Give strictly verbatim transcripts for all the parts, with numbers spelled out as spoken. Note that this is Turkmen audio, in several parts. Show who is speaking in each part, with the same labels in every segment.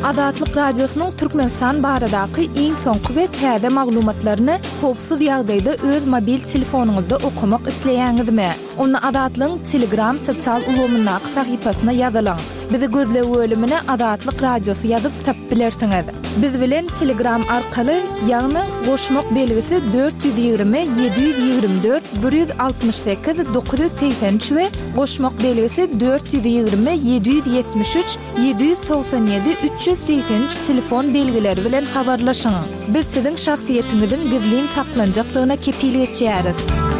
Speaker 1: Azatlyk Radiosynyň Türkmenistan baradaky iň soňky we täze maglumatlaryny howpsuz ýagdaýda öz mobil telefonuňyzda okumak isleýäňizmi? Onu Azatlyň Telegram sosial ulgamyna sahypasyna ýazylaň. Bizi gözlep bölümine Azatlyk Radiosy ýazyp tapyp bilersiňiz. Biz bilen Telegram arkaly ýagny goşmak belgisi dört yüz ýygrimi yedi yüz ýygrimi dört bir yüz altymyş sekiz dokuz yüz seksen üç we goşmak belgisi dört yüz ýygrimi yedi yüz ýetmiş üç yedi yüz togsan ýedi üç yüz seksen üç telefon belgileri bilen habarlaşyň. Biz siziň şahsiýetiniziň gizlin saklanjakdygyna kepillik etýäris.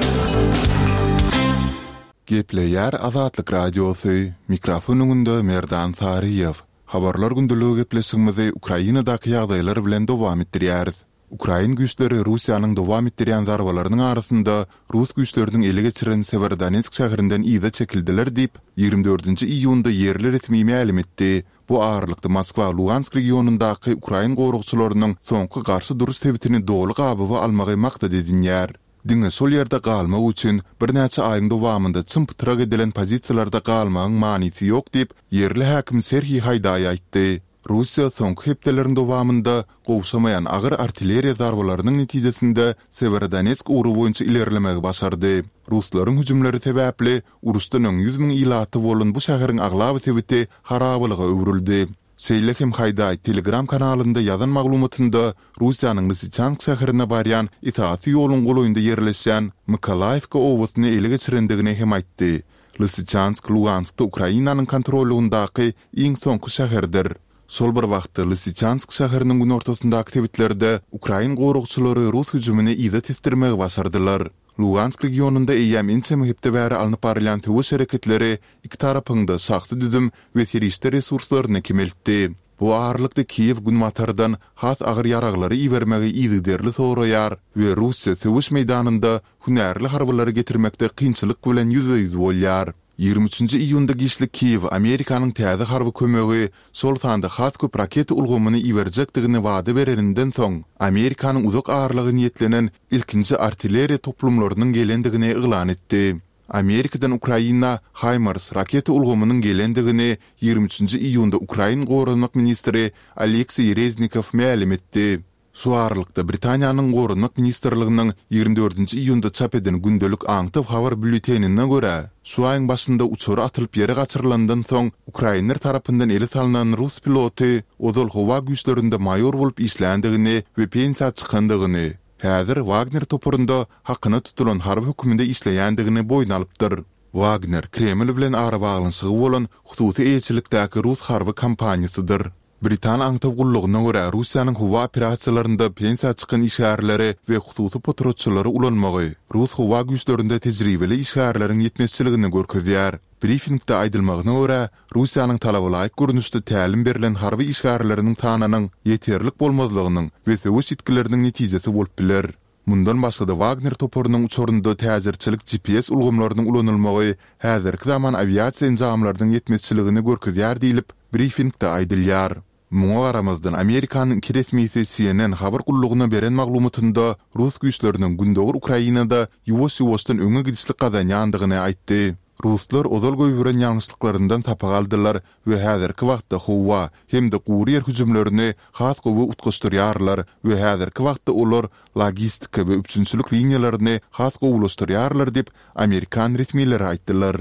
Speaker 2: Gepleýär Azatlyk Radiosy, mikrofonunda Merdan Tariýew. Habarlar gündülügi gepleşigimizi Ukrainadaky ýagdaýlar bilen dowam etdirýäris. Ukrain güýçleri Russiýanyň dowam etdirýän zarbalarynyň arasynda Rus güýçleriniň ele geçiren Severodonetsk şäherinden ýyda çekildiler diýip ýygrimi dördünji iýunda ýerli resmi ma'lum etdi. Bu ağırlykda Moskwa Lugansk regionundaky Ukrain gorugçylarynyň soňky garşy duruş tebitini dogly gabygy almagy maksat edilýär. Diňe şol ýerde galmak üçin bir näçe aýyň dowamynda çymtyrak edilen pozisiýalarda galmagyň manysy ýok diýip ýerli häkim Serhiy Hayday aýtdy. Russiýa soňky hepdelerin dowamynda gowşamayan agyr artilleriýa zarbalarynyň netijesinde Severodonetsk uruwy boýunça ilerlemäge başardy. Ruslaryň hüjümleri sebäpli uruşdan öň yüz miň ýylaty bolan bu şäheriň aglaby tebiti harabalyga öwrüldi. Seylekim Hayday Telegram kanalynda ýazan maglumatynda Russiýanyň Lysychansk şäherine barýan itaat ýoluň goloýunda ýerleşen Mykolaiwka owasyny ele geçirendigini hem aýtdy. Lysychansk Luganskda Ukrainanyň kontrolündaky iň soňky şäherdir. Sol bir wagtda Lysychansk şäheriniň gün ortasyndaky tebitlerde Ukrain gorugçylary Rus hüjümini ýyda testirmege başardylar. Lugansk regionunda eýäm inçe mühipde bäri alnyp barýan töwüş hereketleri iki tarapynda şahsy düzüm we terist resurslaryny kemeltdi. Bu ağırlykda Kiyew günwatardan has agyr ýaraglary iýermegi ýygyderli soraýar we Russiýa töwüş meýdanynda hünärli harbalary getirmekde kynçylyk bilen ýüze-ýüz bolýar. ýygrimi üçinji iýunda giçli Kiyew Amerikanyň täze harby kömegi şol sanda has köp raket ulgamyny iýerjekdigini wada bereninden soň Amerikanyň uzak ağırlygy niýetlenen ilkinji artilleriýa toplumlarynyň gelendigini eýlan etdi. Amerikadan Ukraina HIMARS raket ulgamynyň gelendigini ýygrimi üçinji iýunda Ukraina gorunmak ministri Aleksey Reznikov ma'lum etdi. Şu aralykda Britaniýanyň gorunmak ministrliginiň ýygrimi dördünji iýunda çap eden gündelik aňtyp habar bültenine görä, şu aýyň başynda uçur atylyp ýere gaçyrylandan soň Ukraina tarapyndan ele salynan Rus piloty Odol howa güýçlerinde mayor bolup işländigini we pensiýa çykandygyny, häzir Wagner topurunda hakyna tutulan harby höküminde işleýändigini boýna alypdyr. Wagner Kreml bilen ara baglanşygy bolan hususy elçilikdäki Rus harby kampaniýasydyr. Britan aňtyp gullugyna görä Russiýanyň howa operasiýalarynda pensiýa çykan işgärleri we hususy patrotçylary ulanmagy Rus howa güýçlerinde tejribeli işgärleriň ýetmezçiligini görkezýär. Briefingde aýdylmagyna görä Russiýanyň talabaly görnüşde tälim berilen harby işgärleriniň tananyň ýeterlik bolmazlygynyň we töwüş itkileriniň netijesi bolup biler. Mundan başga da Wagner topurynyň uçurynda täzirçilik G P S ulgamlarynyň ulanylmagy häzirki zaman aviasiýa enjamlarynyň ýetmezçiligini görkezýär diýilip briefingde aýdylýar. Muňa garamazdan Amerikanyň iki resmisi C N N habar gullugyna beren maglumatynda Rus güýçleriniň gündöwür Ukrainada ýuwaş-ýuwaşdan öňe gidişlik gazanýandygyny aýtdy. Ruslar odal goýuran ýalňyşlyklaryndan tapa galdylar we häzirki wagtda howa hemde guriýer hüjümlerini has gowy utgaşdyrýarlar we häzirki wagtda olar logistika we üçünçülük liniýalaryny has gowulaşdyrýarlar diýip Amerikan resmiýetleri aýtdylar.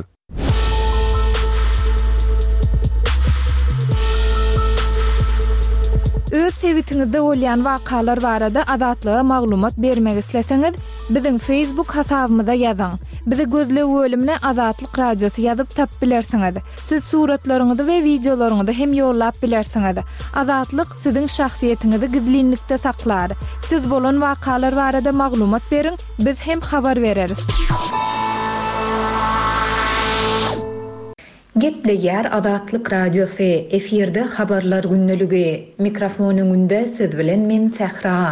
Speaker 2: Öz sevitiňizde bolýan wakalar barada azatlyga maglumat bermek isleseňiz, biziň Facebook hasabymyza ýazyň. Bizi gözlep bölümine Azatlyk Radiosy ýazyp tapyp bilersiňiz. Siz suratlaryňyzy we videolaryňyzy hem ýollap bilersiňiz. Azatlyk siziň şahsiýetiniňizi gizlinlikde saklar. Siz bolan wakalar barada maglumat beriň, biz hem habar bereriz. Gepleýär Azatlyk Radiosy, efirde habarlar günneligi. Mikrofonyň önünde siz bilen men Sahra.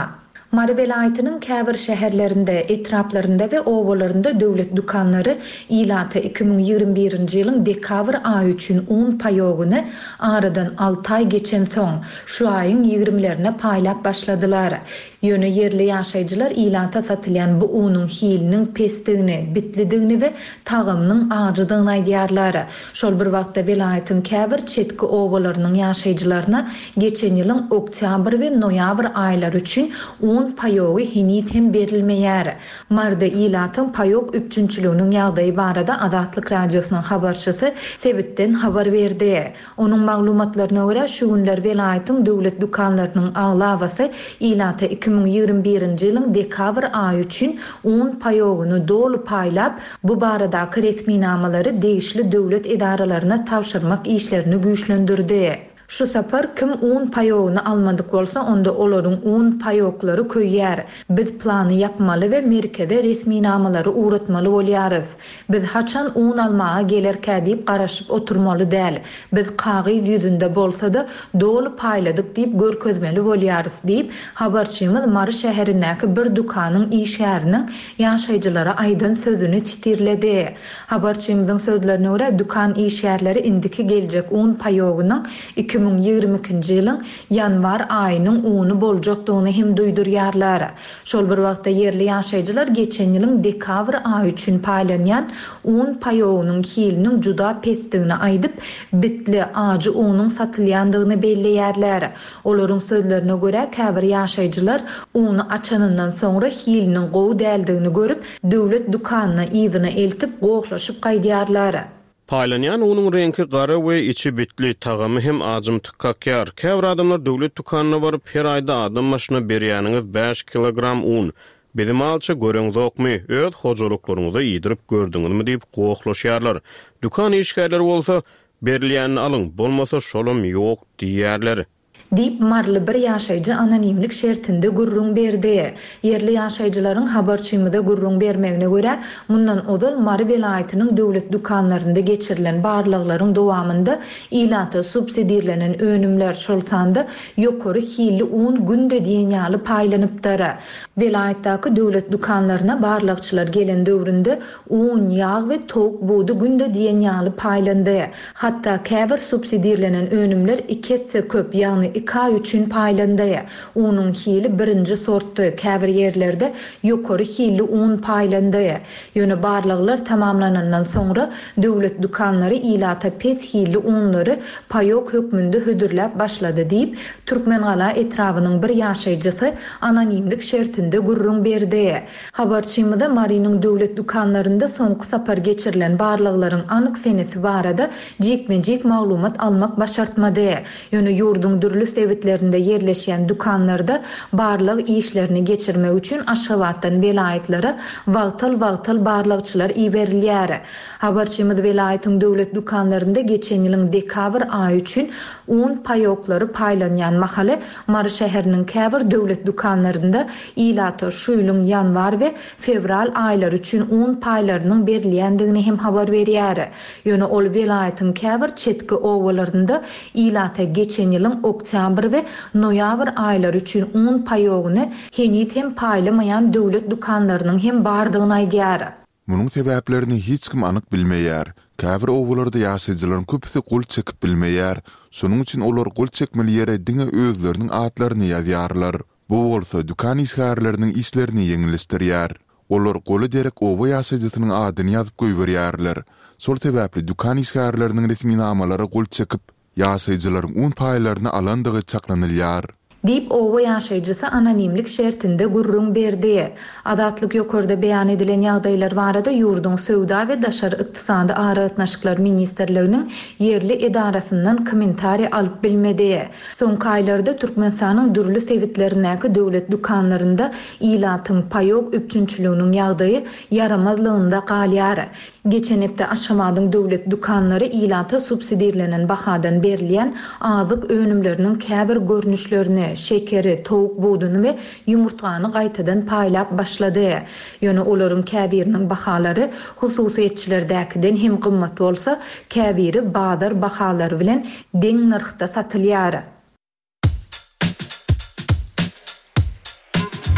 Speaker 1: Mari vilayetinin käbir şäherlerinde, etraplarında we owalarında döwlet dukanlary ilata iki bin ýygrimi birinji ýylyň dekabr aýy üçin un paýogyny aradan alty aý geçen soň şu aýyň ýygrimilerine paýlap başladylar. Ýöne yerli ýaşaýjylar ilata satylýan bu unyň hiliniň pesdigini, bitlidigini we tagymynyň ajydygyny aýdýarlar. Şol bir wagtda vilayetin käbir çetki owalarynyň ýaşaýjylaryna geçen ýylyň oktyabr we noýabr aýlary üçin un payogy hinit hem berilmeýär. Marda ilatyň payok üpçünçülüğünün ýagdaýy barada Adatlyk radiosynyň habarçysy Sebitden habar berdi. Onuň maglumatlaryna görä şu günler vilayetin döwlet dukanlarynyň aglavasy ilata iki bin ýygrimi birinji ýylyň dekabr aýy üçin un payogyny dolu paýlap bu baradaky resminamалary degişli döwlet edaralaryna tawşyrmak işlerini güýçlendirdi. Şu sapar kim un payogyny almadyk bolsa onda olaryň un payoklary köýýär. Biz plany yapmaly we merkeze resminamалary uratmaly bolýarys. Biz haçan un almaga gelerkä diýip garaşyp oturmaly däl. Biz kagyz ýüzünde bolsa-da dolu paýladyk diýip görkezmeli bolýarys diýip habarçymyz Mary şäherindäki bir dukanyň işgäriniň ýaşaýjylara aýdan sözüni çitirledi. Habarçymyzyň sözlerine görä dukan işgärleri indiki geljek un payogynyň iki bin ýygrimi ikinji ýylyň ýanwar aýynyň uny boljakdygyny hem duýdurýarlar. Şol bir wagtda yerli ýaşaýjylar geçen ýylyň dekabr aýy üçin paýlanýan un payogynyň hiliniň juda pesdigini aýdyp bitli ajy unyň satylýandygyny belleýärler. Olaryň sözlerine görä käbir ýaşaýjylar uny açanyndan soňra hiliniň gowy däldigini görüp döwlet dukanyna ýygyny eltip gowlaşyp gaýdýarlar.
Speaker 3: Paýlanýan unyň rengi gara we içi bitli, tagamy hem ajym tıkkakýar. Käbir adamlar döwlet dukanyna baryp her aýda adam başyna berýäniňiz beş kilogram un. Bizim alça göreňizokmy, öz hojalyklaryňyzda ýydyryp gördüňizmi diýip gowlaşýarlar. Dukan işgärleri bolsa berilýänini alyň, bolmasa şolum ýok diýýärler.
Speaker 1: Dip marly bir ýaşaýjy anonimlik şertinde gurrun berdi. Yerli ýaşaýjylaryň habarçymyda gurrun bermegine görä, mundan odal Mary vilayetiniň döwlet dukanlarynda geçirilen barlyklaryň dowamında ilata subsidiýalenen önümler şolsanda ýokary hili un günde diýen ýaly paýlanypdyr. Vilayetdäki döwlet dukanlaryna barlykçylar gelen döwründe un, ýag we tok buğdy günde diýen ýaly paýlandy. Hatda käbir subsidiýalenen önümler iki hisse köp, ýagny iki ay üçin paýlandy. Unyň hili birinji sortdy. Käbir ýerlerde ýokary hili un paýlandy. Ýöne barlyklar tamamlanandan soňra döwlet dukanlary ilata pes hili unlary payok hökmünde hödürläp başlady diýip Türkmengala etrawynyň bir ýaşaýjysy anonimlik şertinde gurrun berdi. Habarçymyda Marynyň döwlet dukanlarynda soňky sapar geçirilen barlyklaryň anyk senesi barada jekme-jek maglumat almak başartmady. Ýöne ýurdun dürli sevitlerinde yerleşen dukanlarda barlyk işlerini geçirmek üçin Aşgabatdan vilayetlere wagtal-wagtal barlykçylar iberilýär. Habarçymyz vilayetiň döwlet dukanlarynda geçen ýylyň dekabr aýy üçin un payoklary paýlanýan mahaly Mary şäheriniň käbir döwlet dukanlarynda ilata şu ýylyň ýanwar we fevral aýlary üçin un paýlarynyň berilýändigini hem habar berýär. Ýöne ol vilayetiň käbir çetki owalarynda ilata geçen ýylyň oktyabr we noýabr aýlary üçin un payogyny henit hem paýlamaýan döwlet dukanlarynyň hem bardygyny aýdýar.
Speaker 2: Munyň sebäplerini hiç kim anyk bilmeýär. Käbir owalarda ýaşaýjylaryň köpüsi gol çekip bilmeýär. Şonuň üçin olar gol çekmeli ýere diňe özleriniň atlaryny ýazýarlar. Bu bolsa dukan işgärleriniň işlerini ýeňilişdirýär. Olar goly derek owa ýaşaýjysynyň adyny ýazyp goýberýärler. Şol sebäpli dukan işgärleriniň resminamalary gol çekip ýaşaýjylaryň un paýlaryny alandygy çaklanylýar.
Speaker 1: Dip owa ýaşaýjysy anonimlik şertinde gurrun berdi. Adatlyk ýokarda beýan edilen ýagdaýlar barada ýurdun söwda we daşary ykdysady aratnaşyklar ministrliginiň yerli edarasyndan kommentari alyp bilmedi. Soňky aýlarda Türkmenistanyň dürli sevitlerindäki döwlet dukanlarynda ilatyň payok üpçünçülüğiniň ýagdaýy yaramazlygynda galýar. Geçen hepde Aşgabatyň döwlet dukanlary ilata subsidiýalenen bahadan berilýän azyk önümleriniň käbir görnüşlerini, şekeri, towuk buğdyny we ýumurtgany gaýtadan paýlap başlady. Ýöne olaryň käbiriniň bahalary hususiýetçilerdäkiden hem gymmat bolsa, käbiri bazar bahalary bilen deň narhda satylýar.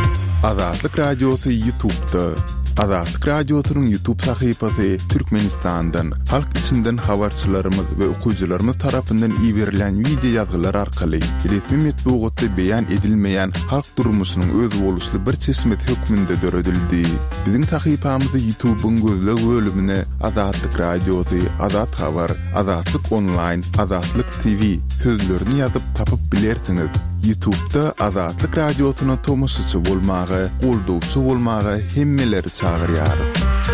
Speaker 2: Azatlyk Radyosu YouTube'da. Azatlyk Radyosu'nun YouTube sahypasy Türkmenistan'dan, halk içinden habarçylarymyz we okuyjylarymyz tarapyndan iýerilen video ýazgylar arkaly resmi metbuatda beýan edilmeýän halk durmuşynyň öz boluşly bir çeşmet hökmünde döredildi. Biziň sahypamyzy YouTube'un gözleg bölümine Azatlyk Radyosu, Azat Habar, Azatlyk Online, Azatlyk T V sözlerini ýazyp tapyp bilersiňiz. YouTube'da Azatlyk Radyosu'na tomusçy bolmagy, goldowçy bolmagy hemmeleri çağırýarys.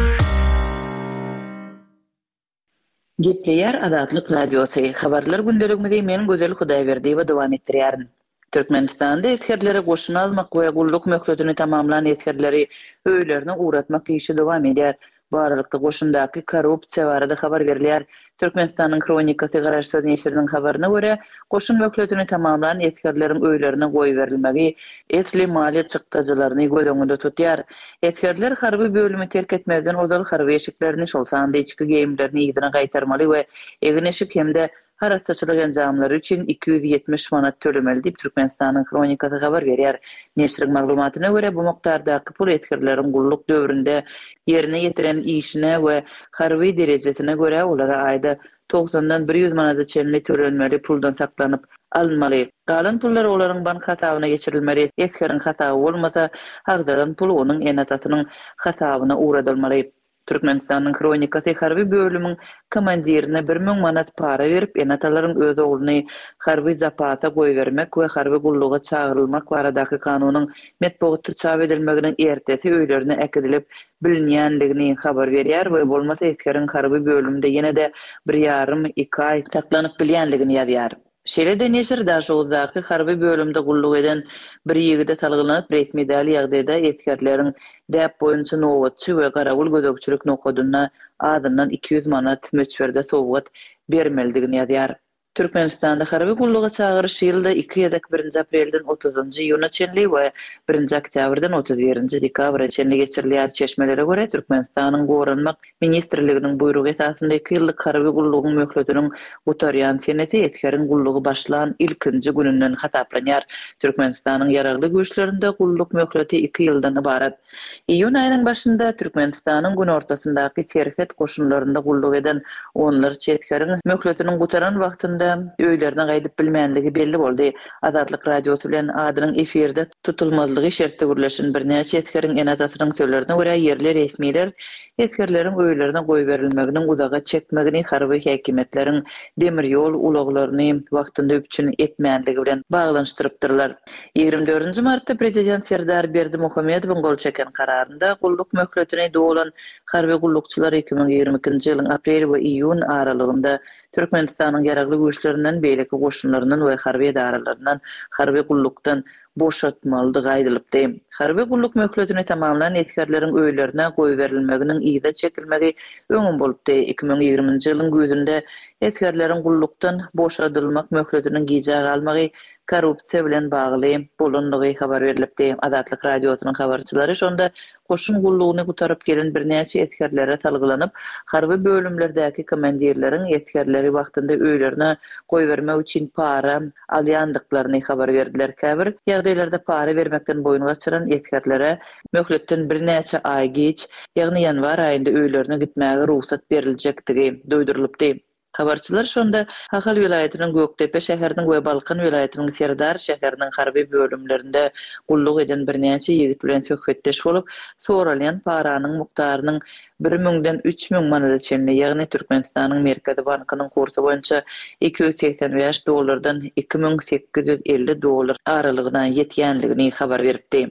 Speaker 4: Gepleýär Azatlyk Radyosu. Habarlar gündeligimizde men gözel Hudaýberdi we dowam etdirýärin. Türkmenistanda eskerlere goşun almak we gulluk möhletini tamamlanan eskerleri öýlerine uğratmak işi dowam edýär. Baralykda goşundaky korrupsiýa barada habar berilýär. Türkmenistanyň kronikasy garaşsyz neşriniň habaryna görä, goşun möhletini tamamlanan eskerleriň öýlerine goý berilmegi esli maliýet çykdyjylaryny göz öňünde tutýar. Eskerler harby bölümi terk etmezden ozal harby eşiklerini şol sanda içki geyimlerini ýygdyna gaýtarmaly we egin eşik hemde harasaçylyk enjamlary üçin iki yüz yetmiş manat tölemeli diýip Türkmenistanyň kronikasy habar berýär. Neşriň maglumatyna görä bu moktardaky pul etkerleriň gulluk döwründe yerine getiren işine we harby derejesine görä olara aýda togsondan bir yüz manat çenli tölenmeli puldan saklanyp alınmaly. Galan pullar olaryň bank hasabyna geçirilmeli. Eskeriň hasaby bolmasa, hagdaran pul onuň enatasynyň hasabyna uğradylmaly. Türkmenistanyň kronikasy harby bölümiň komandirine bir müň manat para berip enatalaryň öz ogluny harby zapata goý bermek we harby gulluga çağırylmak baradaky kanunyň metbuatda çap edilmeginiň ertesi öýlerine ekidilip bilinýändigini habar berýär we bolmasa eskeriň harby bölümde ýene-de bir ýarym iki ay saklanyp bilýänligini ýazýar. Şeýle-de neşir daşygyzdaky harby bölümde gulluk eden bir ýigide talgylanyp resmi däli ýagdaýda etkerleriň däp boýunça nowatçy we garawul gözegçilik nokodyna adyndan iki yüz manat möçberde sowgat bermeldigini ýazýar. Türkmenistanda harby gulluga çağırış ýylda iki ýedek birinji aprelden otuzunjy ýylyna çenli we birinji oktýabrdan otuz birinji dekabra çenli geçirilýär çeşmelere görä Türkmenistanyň Goranmak ministrliginiň buýrugy esasında iki ýyllyk harby gullugyň möhletiniň gutarýan senesi etkeriň gullugy başlan ilkinji gününden hasaplanýar. Türkmenistanyň ýaragly güýçlerinde gulluk möhleti iki ýyldan ibarat. Iýun aýynyň başynda Türkmenistanyň gün ortasyndaky terhet goşunlarynda gulluk eden onlarça etkeriň möhletiniň gutaran wagtynda öýlerine gaýdyp bilmänligi belli boldy. Azatlyk Radyosu bilen adynyň efirde tutulmazlygy şertde gürleşen birnäçe etkeriň enatasynyň sözlerine görä yerli resmiler eskerleriň öýlerine goý berilmeginiň uzaga çekmegini harby häkimetleriň demir ýol ulaglaryny wagtynda üçin etmänligi bilen baglanşdyrypdyrlar. ýygrimi dördünji martda prezident Serdar Berdimuhammedowyň gol çeken kararynda gulluk möhletini dolan harby gullukçylar iki bin ýygrimi ikinji ýylyň aprel we iýun aralygynda Türkmenistanyň ýaragly güýçlerinden beýleki goşunlarynyň we harby edaralaryndan harby gullukdan boşatmalydygy aýdylypdy. Harby gulluk möhletini tamamlanan etkerleriň öýlerine goý berilmeginiň ýyda çekilmegi öňüm bolupdy. iki bin ýygrimiňji ýylyň güýzünde etkerleriň gullukdan boşadylmak möhletiniň giýjag almagy korrupsiýa bilen bagly bolanlygy habar berilipdi. Azatlyk Radyosunyň habarçylary şonda goşun gullugyny gutaryp gelen birnäçe etkerlere talgylanyp, harby bölümlerdäki komandirleriň etkerleri wagtynda öýlerine goý bermek üçin para alýandyklaryny habar berdiler. Käbir ýagdaýlarda para bermekden boyun gaçyran etkerlere möhletden birnäçe ay geç, ýagny ýanwar aýynda öýlerine gitmäge ruhsat beriljektigi doýdurylypdy. Habarçylar şonda Hahal vilayatynyň Göktepe şäheriniň we Balkan vilayatynyň Serdar şäheriniň harby bölümlerinde gulluk eden birnäçe ýigit bilen söhbetdeş bolup, soralyan paranyň mukdarynyň bir müňden üç müň manata çenli, ýagny Türkmenistanyň Merkezi bankynyň kursu boýunça iki yüz seksen beş dollardan iki bin sekiz yüz elli dollar aralygyna ýetýänligini habar beripdi.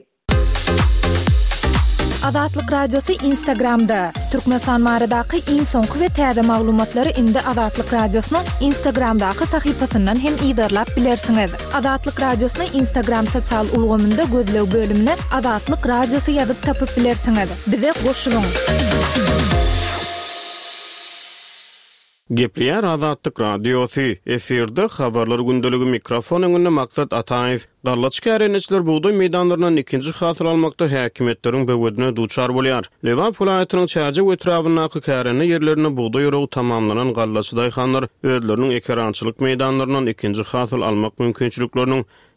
Speaker 1: Azatlyk Radyosu Instagramda. Türkmenistan baradaky iň soňky we täze maglumatlary indi Azatlyk Radyosunyň Instagramdaky sahypasyndan hem ýydarlap bilersiňiz. Azatlyk Radyosunyň Instagram sosial ulgamynda gözlew bölümine Azatlyk Radyosu ýazyp tapyp bilersiňiz. Bize goşulyň.
Speaker 3: Gepleýär Azatlyk Radyosu. Efirde habarlar gündeligi mikrofon öňünde Maksat Ataýew. Garlaç kärençler buğday meydanlarından ikinci hasyl almakda häkimetleriň böwedine duçar bolýar. Lewan vilayatynyň Çäje we etrafyndaky käreni ýerlerine buğday ýöreği tamamlanan garlaç daýhanlar özleriniň ekerançylyk meydanlarından ikinci hasyl almak mümkinçilikleriniň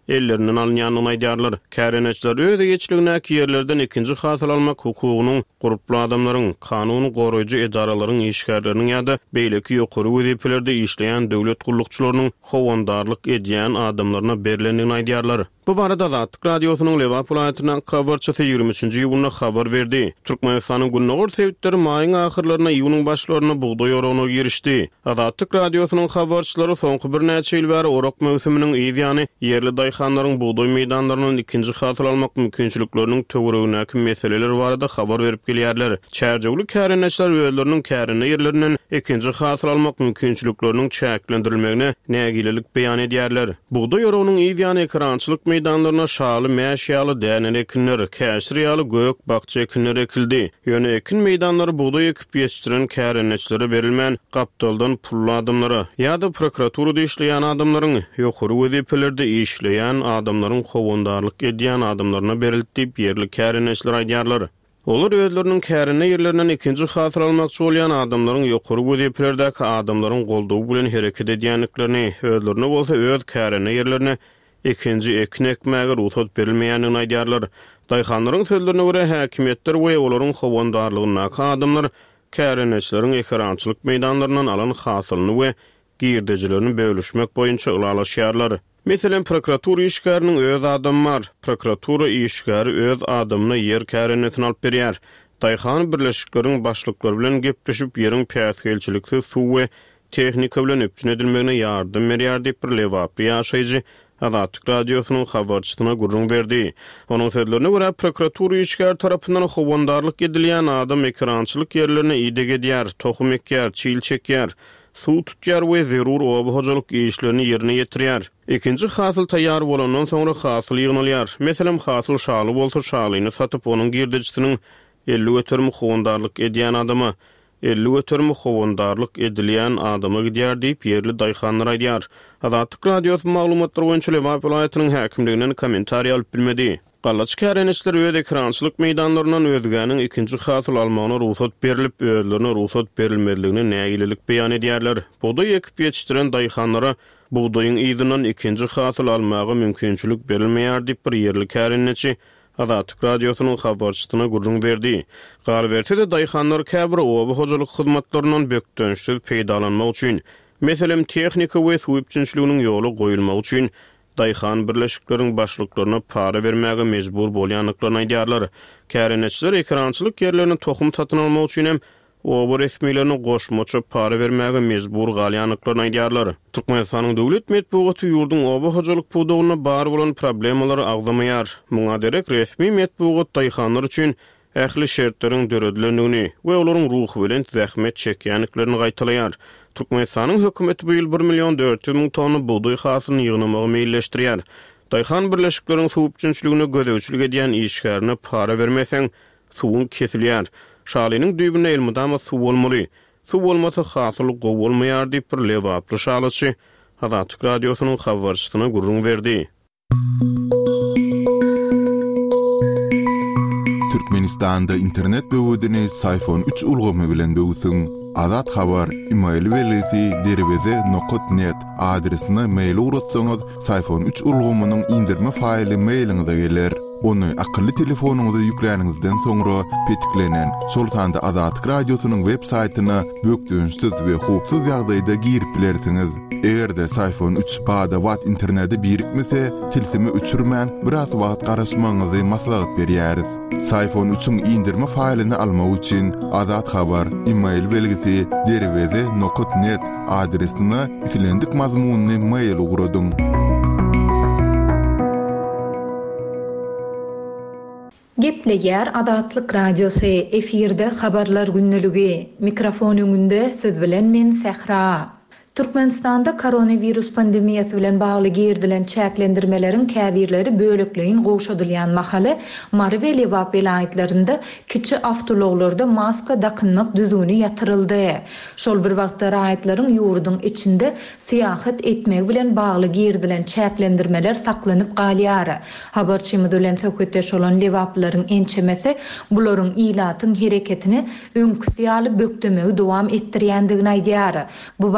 Speaker 3: ellerinden alınýanyny aýdýarlar. Kärenetçiler öýde geçiligine ýerlerden ikinji hasyl almak hukugynyň guruply adamlaryň, kanuny goraýjy edaralaryň işgärleriniň ýa-da beýleki ýokary wezipelerde işleýän döwlet gullukçylarynyň howandarlyk edýän adamlaryna berilendigini aýdýarlar. Bu barada Azatlyk radiosynyň Lewap vilayatynyň habarçysy ýygrimi üçinji iýulyna habar berdi. Türkmenistanyň Günnägör sebitleri maýyň ahyrlaryna iýunyň başlaryna buğday oraguna girişdi. Azatlyk radiosynyň habarçylary soňky bir näçe ýyl bäri orak mewsüminiň ýa-da ýerli daýhanlaryň buğday meýdanlarynyň ikinji hasyl almak mümkinçilikleriniň töweregindäki meseleler barada habar berip gelýärler. Çärjegli kärenetçiler öýleriniň kärine ýerlerinden ikinji hasyl almak mümkinçilikleriniň çäklendirilmegine nägilelik beýan edýärler. Buğday oragynyň ýa-da ekrançylyk meýdanlaryna şaly mäşýaly dänen ekinler, käsir ýaly gök bakça ekinler ekildi. Ýöne ekin meýdanlary buğday ekip ýetişdiren kärenetçilere berilmän gapdaldan pully adamlara ýa-da prokuraturada işleýän adamlaryň ýokary wezipelerde işleýän adamlaryň howandarlyk edýän adamlaryna berildi diýip ýerli kärenetçiler aýdýarlar. Olar öýleriniň kärine ýerlerinden ikinji hasyl almakçy bolýan adamlaryň ýokary wezipelerdäki adamlaryň goldawy bilen hereket edýänliklerini, öýlerine bolsa öz kärine ýerlerine ikinji ekin ekmäge ruhsat berilmeýänini aýdýarlar. Daýhanlaryň sözlerine görä häkimetler we olaryň howandarlygyna adamlar kärenetçileriň ekrançylyk meýdanlaryndan alan hasylyny we girdijilerini bölüşmek boýunça ulalaşýarlar. Meselen prokuratura işgäriniň öz adamy bar. Prokuratura işgäri öz adamyna ýer kärenetini alyp berýär. Daýhan birleşikleriň başlyklary bilen gepleşip ýeriň päsgelçilikli suw we tehnika bilen öpçün edilmegine ýardym berýär diýip bir Lewap ýaşaýjy Azatlyk radiosynyň habarçysyna gurrun berdi. Onuň sözlerine görä prokuratura işgär tarapyndan howandarlyk edilýän adam ekrançylyk ýerlerine ýydyk edýär, tohum ekýär, çiğil çekýär, suw tutýar we zerur obahojalyk işlerini ýerine ýetirýär. Ikinji hasyl taýýar bolandan soňra hasyl ýygnalýar. Meselem hasyl şaly bolsa şalyny satyp onuň girdijisiniň elli götürmi howandarlyk edýän adamy elli götürmi howandarlyk edilýän adamy gidýär diýip ýerli daýhanlar aýdýar. Azatlyk radiosy maglumatlary boýunça Lewap vilayatynyň häkimliginden kommentariýa alyp bilmedi. Gallaç kärenetçiler öz ekrançylyk meýdanlaryndan özgäniň ikinji hasyl almagyna ruhsat berilip, öýlerine ruhsat berilmediligini nägilelik beýan edýärler. Buğday ekip ýetişdiren daýhanlara buğdaýyň ýygynyň ikinji hasyl almagy mümkinçilik berilmeýär diýip bir ýerli kärenetçi Azatlyk radiosynyň habarçysyna gurrun berdi. Garwertede daýhanlar käbir oba hojalyk hyzmatlarynyň bökdönüşsiz peýdalanmak üçin, meselem tehnika we suwipçilikniň ýoly goýulmak üçin daýhan birleşikleriň başlyklaryna para bermäge mejbur bolýanlyklaryny aýdýarlar. Kärenetçiler ekrançylyk ýerlerini tohum satyn almak üçin hem oba resmiýetlerine goşmaça para bermäge mejbur galýanlyklaryny aýdýarlar. Türkmenistanyň döwlet medeniýeti ýurdun oba hojalyk puwdagyna bar bolan problemalary agdamaýar. Muňa derek resmi medeniýet daýhanlar üçin ähli şertleriň döredilendigini we olaryň ruhy bilen zähmet çekýänliklerini gaýtalaýar. Türkmenistanyň hökümeti bu ýyl bir million dört ýüz miň tonna buğday hasylyny ýygnamagy meýilleşdirýär. Daýhan birleşikleriniň suwupçynçylygyna gödäwçilik edýän işgärine para bermeseň suwun kesilýär. Şalynyň düýbüne elmydama suw bolmaly. Suw bolmasa hasyl gowy bolmaýar diýip bir Lewaply şalyçy Azatlyk radiosynyň habarçysyna gurrun berdi.
Speaker 2: Türkmenistanda internet böwedini iPhone üç ulgamy bilen böwsüň. Azat habar email welisi derweze nokta net adresine mail uratsaňyz iPhone üç ulgamynyň indirme faýly mailiňize geler. Onu akıllı telefonuňyza ýükleningizden soňra petiklenen Sultanda Azatlyk radiosynyň web saýtyna bökdönüşsiz we hupsuz ýagdaýda girip bilersiňiz. Egerde iPhone üç bada wat interneti birikmese, tilsimi üçürmän biraz wagt garaşmaňyzy maslahat berýäris. iPhone üçüň indirme faýlyny almak üçin Azat habar email belgisi derweze nokta net adresine itilendik mazmunny mail ugradyň.
Speaker 1: Gepleýär Azatlyk radiosy efirde habarlar günneligi. Mikrofon öňünde siz bilen men Sehra. Türkmenistanda koronavirus pandemiýasy bilen bagly girdilen çäklendirmelerin käbirleri bölekleýin goşadylýan mahaly Mary we Lewap vilayatlarynda kiçi awtologlarda maska dakynmak düzüni ýatyryldy. Şol bir wagtda raýatlaryň ýurdun içinde syýahat etmek bilen bagly girdilen çäklendirmeler saklanyp galýar. Habarçymyz bilen söhbetdeş olan Lewaplylaryň ençemesi bularyň ilatyň hereketini öňkü ýaly bökdemegi dowam etdirýändigini aýdýar. Bu barada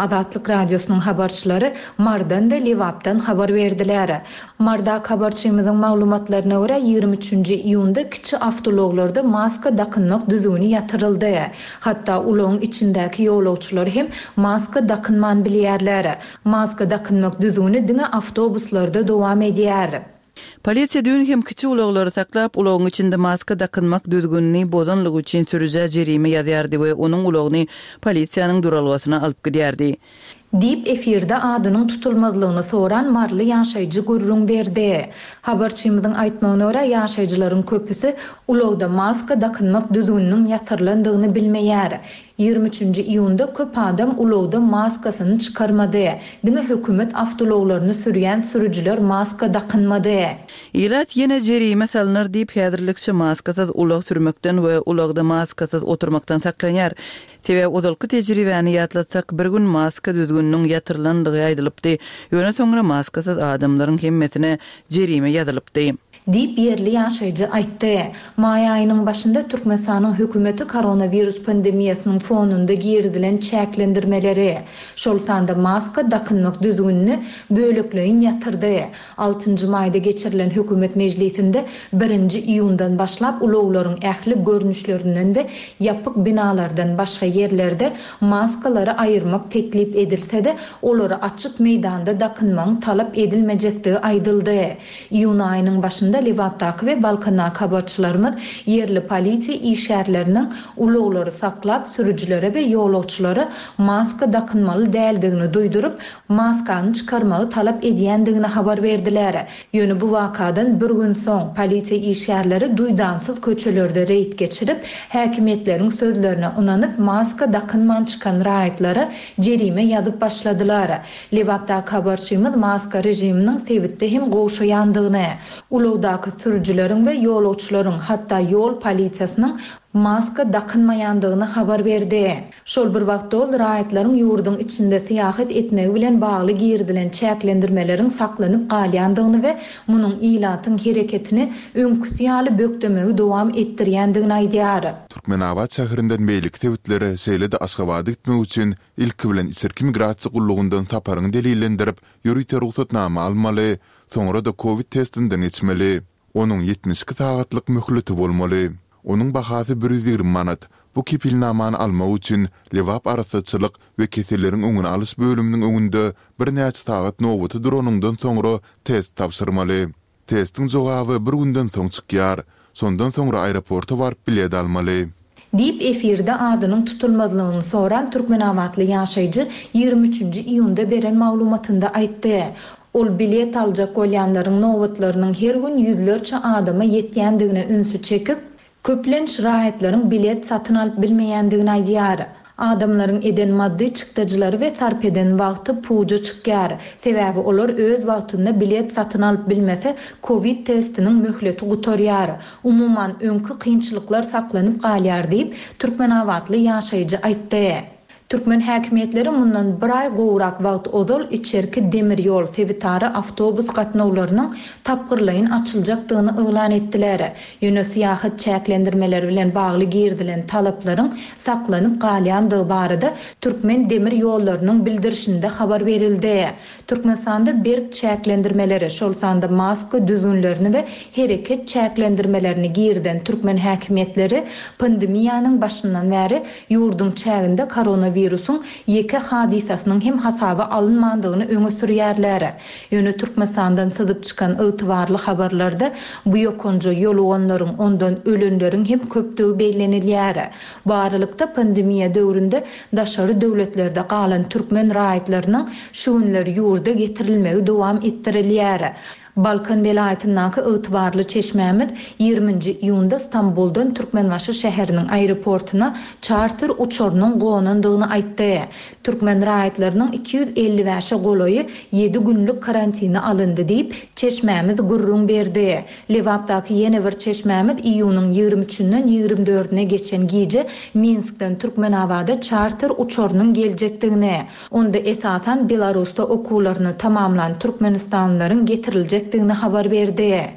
Speaker 1: Azatlyk radiosynyň habarçylary Mardan we Lewapdan habar berdiler. Marda habarçymyzyň maglumatlaryna görä ýygrimi üçünji iýunda kiçi awtologlarda maska dakynmak düzüni ýatyryldy. Hatda ulanyň içindäki ýolagçylar hem maska dakynman bilýärler. Maska dakynmak düzüni diňe awtobuslarda dowam edýär.
Speaker 5: Polisiýa dün hem kiçi ulaglary saklap, ulagyň içinde maska dakynmak düzgünliği bozanlygy üçin sürüje jerime ýazýardy we onuň ulagyny polisiýanyň duralgasyna alyp gidýärdi.
Speaker 1: Dip efirde adynyň tutulmazlygyny soran marly ýaşaýjy gurrun berdi. Habarçymyzyň aýtmagyna görä ýaşaýjylaryň köpüsi ulagda maska dakynmak düzgünniň ýatyrlandygyny bilmeýär. ýygrimi üçünji iýunda köp adam ulagda maskasyny çykarmady. Diňe hökümet awtologlaryny sürýän sürüjiler maska dakynmady.
Speaker 5: Ilat ýene jerime salynır diýip häzirlikçe maskasyz ulag sürmekden we ulagda maskasyz oturmakdan saklanýar. Sebäbi ozalky tejribäni ýatlatsak bir gün maska düzgünniň ýatyrlandygy aýdylypdy. Ýöne soňra maskasyz adamlaryň hemmesine jerime ýazylypdy.
Speaker 1: Dip yerli ýaşaýjy aýtdy. Maý aýynyň başynda Türkmenistanyň hökümeti koronavirus pandemiýasynyň fonunda girdilen çäklendirmeleri, şol sanda maska dakynmak düzgünni bölekleýin ýatyrdy. altynjy maýda geçirilen hökümet mejlisinde birinji iýundan başlap ulaglaryň ähli görnüşlerinden de ýapyk binalardan başga yerlerde maskalary aýyrmak teklip edilse-de olary açyk meýdanda dakynmaň talap edilmejekdigi aýdyldy. Iýun aýynyň başynda Lewapdaky we Balkandaky habarçylarymyz yerli polisiýa işgärleriniň ulaglary saklap sürüjilere we ýolagçylary maska dakynmaly däldigini duýdurup, maskany çykarmagy talap edýändigini habar berdiler. Ýöne bu wakadan bir gün soň polisiýa işgärleri duýdansyz köçelerde reýt geçirip, häkimetleriň sözlerine ynanyp maska dakynman çykan raýatlary jerime ýazyp başladylar. Lewapdaky habarçymyz maska rejiminiň sebitde hem gowşaýandygyny, ulagdaky sürüjileriň we ýolagçylaryň hatda ýol polisiýasynyň maska dakynmaýandygyny habar berdi. Şol bir wagtda ol raýatlaryň ýurduň içinde syýahat etmegi bilen bagly girdilen çäklendirmeleriň saklanyp galýandygyny we munyň ilatyň hereketini öňküsýaly bökdemegi dowam etdirýändigini aýdýar.
Speaker 2: Türkmenabad şäherinden beýlik tewitleri şeýlede Aşgabatda gitmek üçin ilki bilen içerki migrasiýa gullugyndan taparyny delillendirip, ýürüýte ruhsatnama almaly, soňra da Covid testinden geçmeli. Onuň ýetmiş iki sagatlyk möhleti bolmaly. Onuň bahasy bir yüz ýygrimi manat. Bu kepilnamany almak üçin Lewap arasaçylyk we keseleriň öňüne alyş bölüminiň öňünde bir näçe sagat nowbaty duranyndan soňra test tapşyrmaly. Testiň jogaby bir günden soň çykýar. Sondan soňra aeroporta baryp bilet almaly.
Speaker 1: Dip efirde adynyň tutulmazlygyny soran Türkmenabatly ýaşaýjy ýygrimi üçünji iýunda beren maglumatynda aýtdy. Ol bilet aljak bolýanlaryň nowbatlarynyň her gün ýüzlerçe adama ýetýändigine ünsü çekip, köplenç raýatlaryň bilet satyn alyp bilmeýändigini aýdýar. Adamlaryň eden maddi çykdyjylary we sarp eden wagty puja çykýar. Sebäbi olar öz wagtynda bilet satyn alyp bilmese, Covid testiniň möhleti gutarýar. Umuman öňkü kynçylyklar saklanyp galýar diýip Türkmenabatly ýaşaýjy aýtdy. Türkmen häkimetleri mundan bir ay gowrak wagt ozal içerki demir ýol sebitary awtobus gatnawlarynyň tapgyrlygyny açyljakdygyny elan etdiler. Ýöne syýahat çäklendirmeleri bilen bagly girdilen talaplaryň saklanyp galýandygy barada Türkmen demir ýollarynyň bildirişinde habar berildi. Türkmenistanda berk çäklendirmeleri, şol sanda maska düzünlerini we hereket çäklendirmelerini girden Türkmen häkimetleri pandemiýanyň başyndan bäri ýurduň çäginde korona virusun ýeke hadisasynyň hem hasaba alınmandygyny öňe sürýärler. Ýöne Türkmenistandan syzyp çykan ýygybarly habarlarda bu ýokunja ýoluganylaryň ondan ölenleriň hem köpdigi beýlenilýär. Baralykda pandemiýa döwründe daşary döwletlerde galan türkmen raýatlarynyň şu günler ýurda getirilmegi dowam etdirilýär. Balkan welaýatynyňky ýygybarly çeşmämiz ýygrimiňji iýunda Istanbuldan Türkmenbaşy şäheriniň aeroportuna charter uçurynyň gonandygyny aýtdy. Türkmen raýatlarynyň iki yüz elli beş goloýy ýedi günlük karantina alındy diýip çeşmämiz gurrun berdi. Lewapdaky ýene bir çeşmämiz iýunyň ýygrimi üçinden ýygrimi dördüne geçen gije Minskden Türkmenabada charter uçurynyň geljekdigini, onda esasan Belarusda okuwlaryny tamamlan Türkmenistanlylaryň getiriljek digini habar berdi.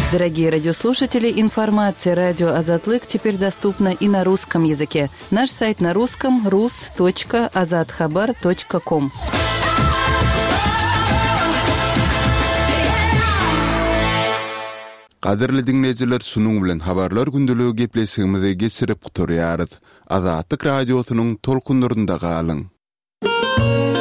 Speaker 5: Дорогие радиослушатели, информация «Радио Азатлык» теперь доступна и на русском языке. Наш сайт на русском – рус точка азатхабар точка ком.
Speaker 2: Qadirli dinleyijiler, şunun bilen habarlar gündülügi gepleşigimize geçirip guturýarys. Azatlyk radiosynyň tolkunlarynda galyň.